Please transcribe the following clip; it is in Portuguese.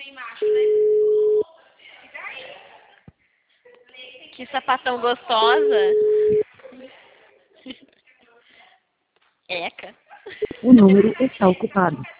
Que sapatão gostosa. Eca. O número está ocupado.